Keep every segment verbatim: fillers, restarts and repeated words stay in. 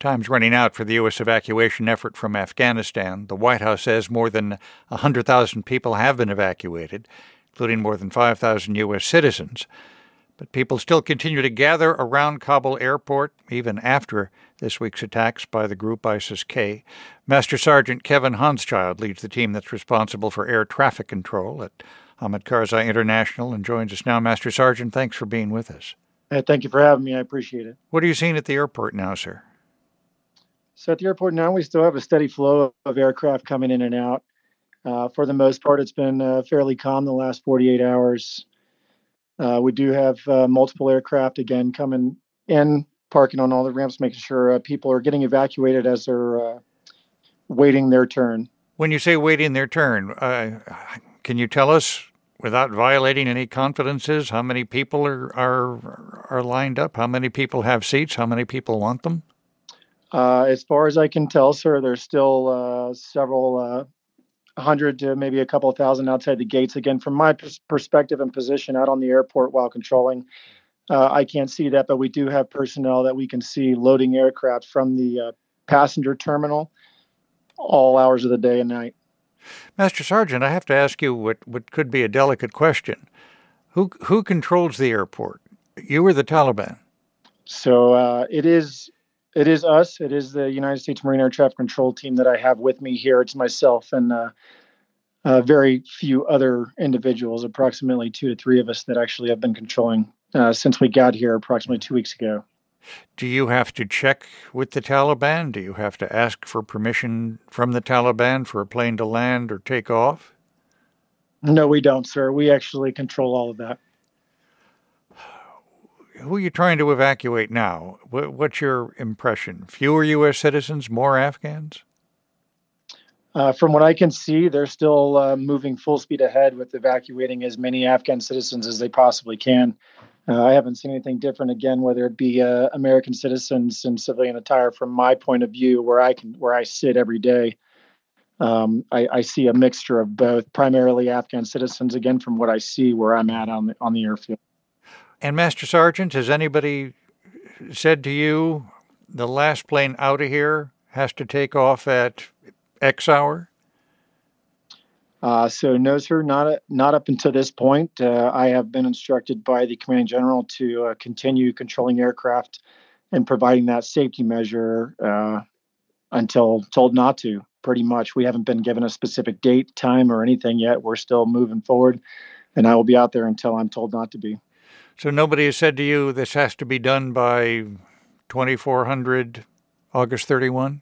Time's running out for the U S evacuation effort from Afghanistan. The White House says more than one hundred thousand people have been evacuated, including more than five thousand U S citizens. But people still continue to gather around Kabul airport, even after this week's attacks by the group ISIS-K. Master Sergeant Kevin Hanschild leads the team that's responsible for air traffic control at Hamid Karzai International and joins us now. Master Sergeant, thanks for being with us. Uh, thank you for having me. I appreciate it. What are you seeing at the airport now, sir? So at the airport now, we still have a steady flow of aircraft coming in and out. Uh, for the most part, it's been uh, fairly calm the last forty-eight hours. Uh, we do have uh, multiple aircraft, again, coming in, parking on all the ramps, making sure uh, people are getting evacuated as they're uh, waiting their turn. When you say waiting their turn, uh, can you tell us, without violating any confidences, how many people are, are are lined up? How many people have seats? How many people want them? Uh, as far as I can tell, sir, there's still uh, several uh, hundred to maybe a couple of thousand outside the gates. Again, from my pers- perspective and position out on the airport while controlling, uh, I can't see that, but we do have personnel that we can see loading aircraft from the uh, passenger terminal all hours of the day and night. Master Sergeant, I have to ask you what, what could be a delicate question. Who who controls the airport? You or the Taliban? So uh, it is it is us. It is the United States Marine Air Traffic Control Team that I have with me here. It's myself and uh, uh, very few other individuals, approximately two to three of us that actually have been controlling uh, since we got here approximately two weeks ago. Do you have to check with the Taliban? Do you have to ask for permission from the Taliban for a plane to land or take off? No, we don't, sir. We actually control all of that. Who are you trying to evacuate now? What's your impression? Fewer U S citizens, more Afghans? Uh, from what I can see, they're still uh, moving full speed ahead with evacuating as many Afghan citizens as they possibly can. Uh, I haven't seen anything different, again, whether it be uh, American citizens in civilian attire. From my point of view, where I can, where I sit every day, um, I, I see a mixture of both, primarily Afghan citizens, again, from what I see where I'm at on the, on the airfield. And Master Sergeant, has anybody said to you, the last plane out of here has to take off at X hour? Uh, so no, sir, not not up until this point. Uh, I have been instructed by the Commanding General to uh, continue controlling aircraft and providing that safety measure uh, until told not to, pretty much. We haven't been given a specific date, time, or anything yet. We're still moving forward, and I will be out there until I'm told not to be. So nobody has said to you this has to be done by twenty-four hundred, August thirty-first?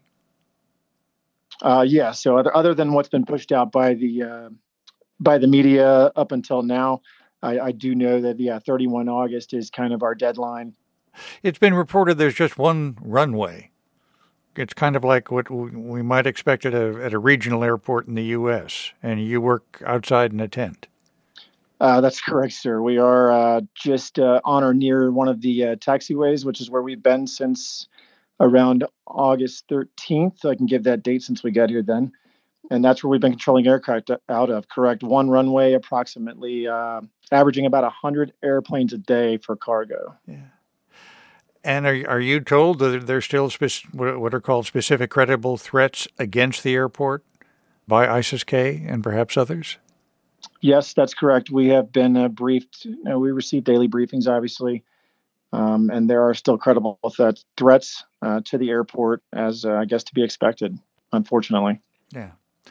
Uh, yeah. So other, other than what's been pushed out by the uh, by the media up until now, I, I do know that yeah, thirty-first August is kind of our deadline. It's been reported there's just one runway. It's kind of like what we might expect at a at a regional airport in the U S, and you work outside in a tent. Uh, that's correct, sir. We are uh, just uh, on or near one of the uh, taxiways, which is where we've been since around August thirteenth. I can give that date since we got here then. And that's where we've been controlling aircraft out of, correct? One runway, approximately uh, averaging about one hundred airplanes a day for cargo. Yeah. And are are you told that there's still spec- what are called specific credible threats against the airport by ISIS-K and perhaps others? Yes, that's correct. We have been uh, briefed. You know, we receive daily briefings, obviously. Um, and there are still credible th- threats uh, to the airport, as uh, I guess to be expected, unfortunately. Yeah.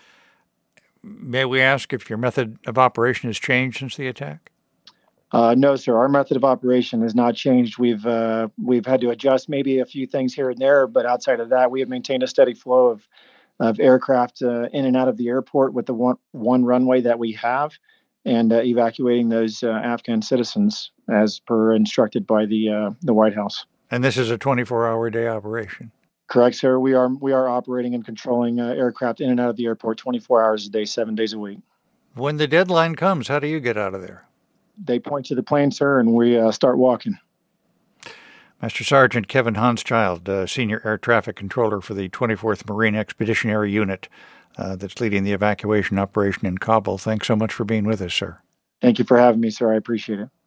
May we ask if your method of operation has changed since the attack? Uh, no, sir. Our method of operation has not changed. We've uh, we've had to adjust maybe a few things here and there, but outside of that, we have maintained a steady flow of of aircraft uh, in and out of the airport with the one one runway that we have, and uh, evacuating those uh, Afghan citizens as per instructed by the uh, the White House. And this is a twenty-four hour day operation? Correct, sir. We are we are operating and controlling uh, aircraft in and out of the airport twenty-four hours a day, seven days a week. When the deadline comes, how do you get out of there? They point to the plane, sir, and we uh, start walking. Master Sergeant Kevin Hanschild, uh, Senior Air Traffic Controller for the twenty-fourth Marine Expeditionary Unit uh, that's leading the evacuation operation in Kabul. Thanks so much for being with us, sir. Thank you for having me, sir. I appreciate it.